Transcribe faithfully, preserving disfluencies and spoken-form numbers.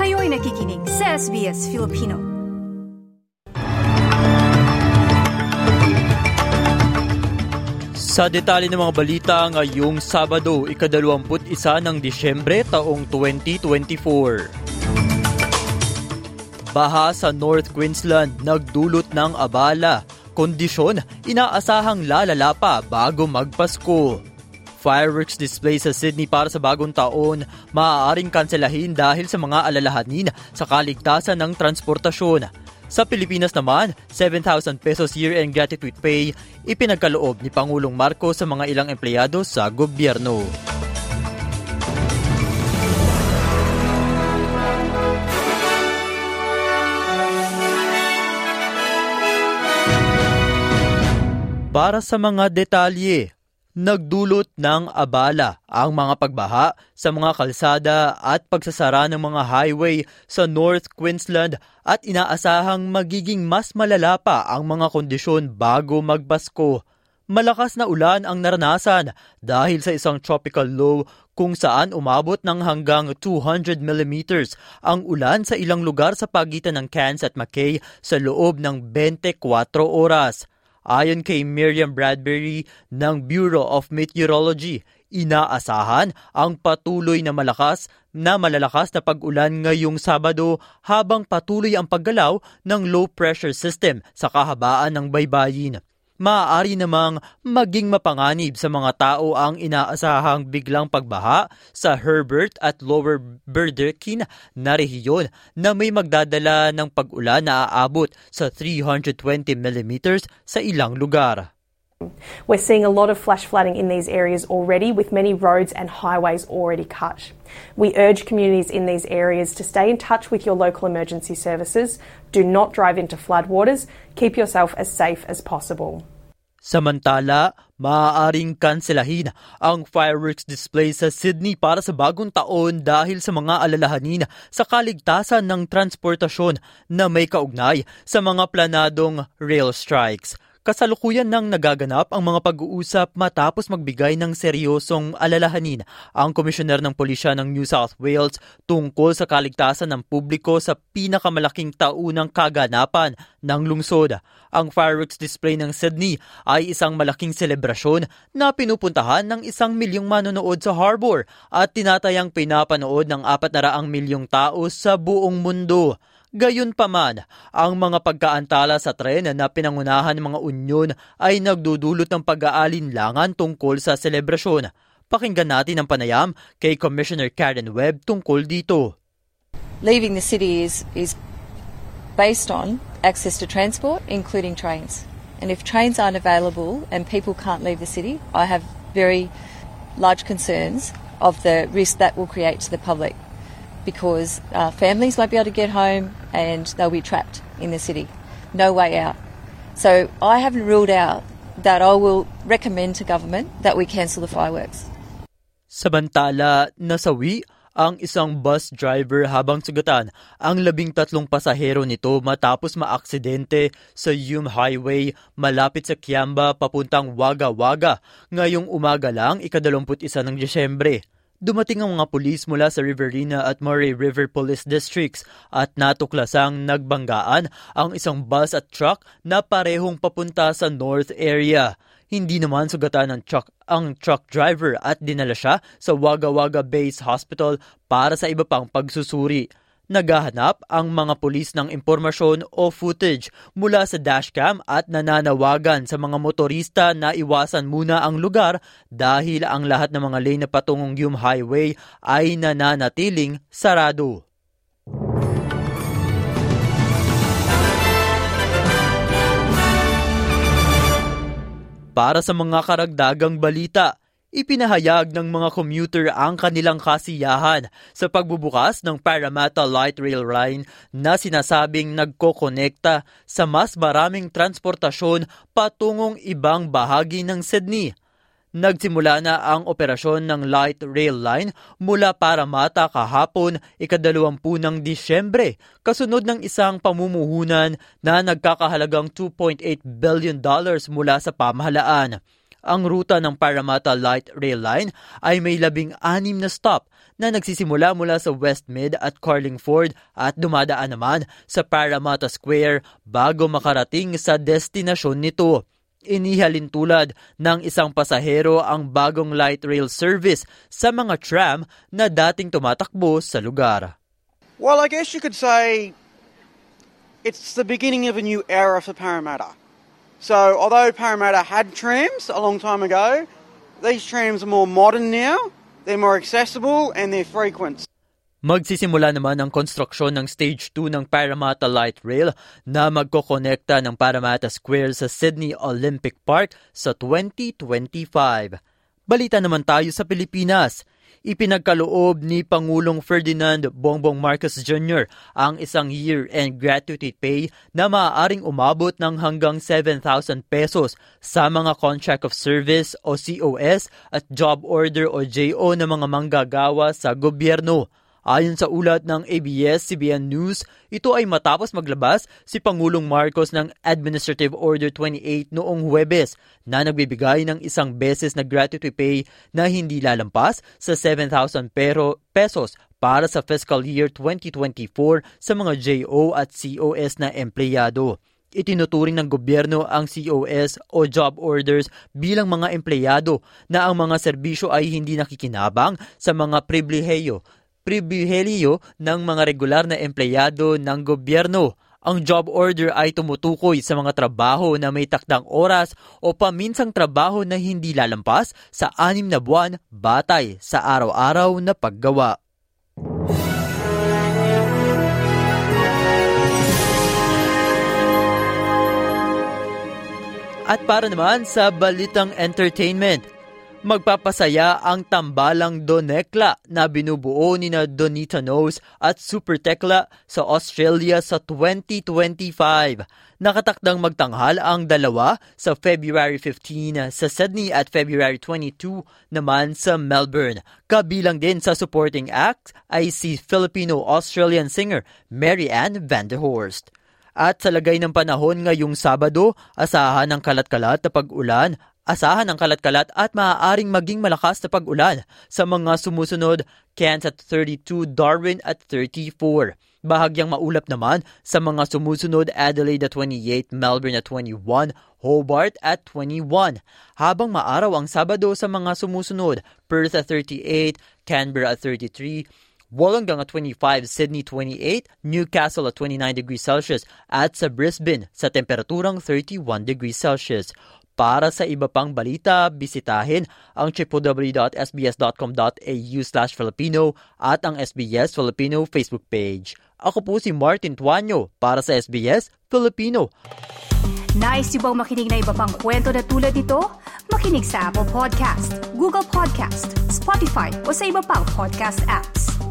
Kayo'y nakikinig sa S B S Filipino. Sa detalye ng mga balita ngayong Sabado, ikadalawamput isa ng Disyembre taong twenty twenty-four. Baha sa North Queensland nagdulot ng abala. Kondisyon, inaasahang lalala pa bago magpasko. Fireworks display sa Sydney para sa bagong taon, maaaring kanselahin dahil sa mga alalahanin sa kaligtasan ng transportasyon. Sa Pilipinas naman, seven thousand pesos year-end gratitude pay ipinagkaloob ni Pangulong Marcos sa mga ilang empleyado sa gobyerno. Para sa mga detalye, nagdulot ng abala ang mga pagbaha sa mga kalsada at pagsasara ng mga highway sa North Queensland at inaasahang magiging mas malala pa ang mga kondisyon bago magpasko. Malakas na ulan ang naranasan dahil sa isang tropical low kung saan umabot ng hanggang two hundred millimeters ang ulan sa ilang lugar sa pagitan ng Cairns at Mackay sa loob ng twenty-four oras. Ayon kay Miriam Bradbury ng Bureau of Meteorology, inaasahan ang patuloy na malakas na malalakas na pag-ulan ngayong Sabado habang patuloy ang paggalaw ng low pressure system sa kahabaan ng baybayin. Maaari namang maging mapanganib sa mga tao ang inaasahang biglang pagbaha sa Herbert at Lower Burdekin na rehiyon na may magdadala ng pag-ulan na aabot sa three hundred twenty millimeters sa ilang lugar. We're seeing a lot of flash flooding in these areas already, with many roads and highways already cut. We urge communities in these areas to stay in touch with your local emergency services. Do not drive into floodwaters. Keep yourself as safe as possible. Samantala, maaaring kanselahin ang fireworks display sa Sydney para sa bagong taon dahil sa mga alalahanin sa kaligtasan ng transportasyon na may kaugnay sa mga planadong rail strikes. Kasalukuyan nang nagaganap ang mga pag-uusap matapos magbigay ng seryosong alalahanin ang komisyoner ng pulisya ng New South Wales tungkol sa kaligtasan ng publiko sa pinakamalaking taunang kaganapan ng lungsod. Ang fireworks display ng Sydney ay isang malaking selebrasyon na pinupuntahan ng isang milyong manonood sa harbour at tinatayang pinapanood ng apat na raang milyong tao sa buong mundo. Gayunpaman, ang mga pagkaantala sa tren na pinangunahan ng mga unyon ay nagdudulot ng pag-aalinlangan tungkol sa selebrasyon. Pakinggan natin ang panayam kay Commissioner Karen Webb tungkol dito. Leaving the city is, is based on access to transport, including trains. And if trains aren't available and people can't leave the city, I have very large concerns of the risk that will create to the public. Because uh, families won't be able to get home and they'll be trapped in the city. No way out. So I haven't ruled out that I will recommend to government that we cancel the fireworks. Samantala, nasawi ang isang bus driver habang sugatan ang labing tatlong pasahero nito matapos maaksidente sa Hume Highway malapit sa Kiamba papuntang Wagga Wagga ngayong umaga lang ikadalawamput isa ng Disyembre. Dumating ang mga pulis mula sa Riverina at Murray River Police Districts at natuklasang nagbanggaan ang isang bus at truck na parehong papunta sa North area. Hindi naman sugatan ng truck ang truck driver at dinala siya sa Wagga Wagga Base Hospital para sa iba pang pagsusuri. Naghahanap ang mga pulis ng impormasyon o footage mula sa dashcam at nananawagan sa mga motorista na iwasan muna ang lugar dahil ang lahat ng mga lane na patungong Hume Highway ay nananatiling sarado. Para sa mga karagdagang balita, ipinahayag ng mga commuter ang kanilang kasiyahan sa pagbubukas ng Parramatta Light Rail Line na sinasabing nagkokonekta sa mas maraming transportasyon patungong ibang bahagi ng Sydney. Nagsimula na ang operasyon ng Light Rail Line mula Parramatta kahapon ikadalawampu ng Disyembre, kasunod ng isang pamumuhunan na nagkakahalagang two point eight billion dollars mula sa pamahalaan. Ang ruta ng Parramatta Light Rail Line ay may labing anim na stop na nagsisimula mula sa Westmead at Carlingford at dumadaan naman sa Parramatta Square bago makarating sa destinasyon nito. Inihalin tulad ng isang pasahero ang bagong light rail service sa mga tram na dating tumatakbo sa lugar. Well, I guess you could say it's the beginning of a new era for Parramatta. So, although Parramatta had trams a long time ago, these trams are more modern now, they're more accessible, and they're frequent. Magsisimula naman ang konstruksyon ng Stage two ng Parramatta Light Rail na magkokonekta ng Parramatta Square sa Sydney Olympic Park sa twenty twenty-five. Balita naman tayo sa Pilipinas. Ipinagkaloob ni Pangulong Ferdinand Bongbong Marcos Junior ang isang year-end gratuity pay na maaaring umabot ng hanggang seven thousand pesos sa mga Contract of Service o C O S at Job Order o J O na mga manggagawa sa gobyerno. Ayon sa ulat ng A B S C B N News, ito ay matapos maglabas si Pangulong Marcos ng Administrative Order twenty-eight noong Huwebes na nagbibigay ng isang beses na gratuity pay na hindi lalampas sa seven thousand pesos para sa fiscal year twenty twenty-four sa mga J O at C O S na empleyado. Itinuturing ng gobyerno ang C O S o job orders bilang mga empleyado na ang mga serbisyo ay hindi nakikinabang sa mga pribilehiyo pribilehiyo ng mga regular na empleyado ng gobyerno. Ang job order ay tumutukoy sa mga trabaho na may takdang oras o paminsang trabaho na hindi lalampas sa anim na buwan batay sa araw-araw na paggawa. At para naman sa balitang entertainment, magpapasaya ang tambalang Donekla na binubuo ni na Donita Knows at Super Tekla sa Australia sa twenty twenty-five. Nakatakdang magtanghal ang dalawa sa February fifteenth sa Sydney at February twenty-second naman sa Melbourne. Kabilang din sa supporting act ay si Filipino-Australian singer Mary Ann van der Horst. At sa lagay ng panahon ngayong Sabado, asahan ng kalat-kalat na pag-ulan Asahan ang kalat-kalat at maaaring maging malakas na pag-ulan sa mga sumusunod, Cairns at thirty-two, Darwin at thirty-four. Bahagyang maulap naman sa mga sumusunod, Adelaide at twenty-eight, Melbourne at twenty-one, Hobart at twenty-one. Habang maaraw ang Sabado sa mga sumusunod, Perth at thirty-eight, Canberra at thirty-three, Wollongong at twenty-five, Sydney twenty-eight, Newcastle at twenty-nine degrees Celsius at sa Brisbane sa temperaturang thirty-one degrees Celsius. Para sa iba pang balita, bisitahin ang w w w dot s b s dot com dot a u slash Filipino at ang S B S Filipino Facebook page. Ako po si Martin Tuanyo para sa S B S Filipino. Nice yung bang makinig na iba pang kwento na tulad ito? Makinig sa Apple Podcast, Google Podcast, Spotify o sa iba pang podcast apps.